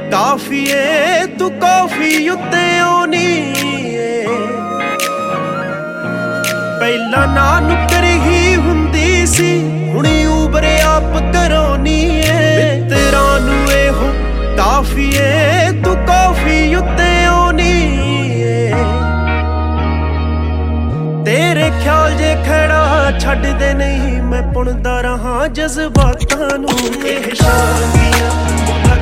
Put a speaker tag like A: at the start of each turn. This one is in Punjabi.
A: ਕਾਫੀ ਏ ਤੂੰ ਕਾਫੀ ਉੱਤੇ ਆਉਣੀ ਏ। ਪਹਿਲਾਂ ਨਾ ਨੁੱਕਰ ਹੀ ਹੁੰਦੀ ਸੀ, ਹੁਣੀ ਉਬਰ ਆਪ ਕਰਾਉਣੀ ਏ। ਮਿੱਤਰਾਂ ਨੂੰ ਇਹੋ ਕਾਫੀ ਏ ਤੂੰ ਕਾਫੀ ਉੱਤੇ ਆਉਣੀ ਏ। ਤੇਰੇ ਖਿਆਲ ਜੇ ਖੜਾ ਛੱਡਦੇ ਨਹੀਂ, ਮੈਂ ਪੁਣਦਾ ਰਹਾਂ ਜਜ਼ਬਾਤਾਂ ਨੂੰ। ਇਹ ਸ਼ਾਨੀਆਂ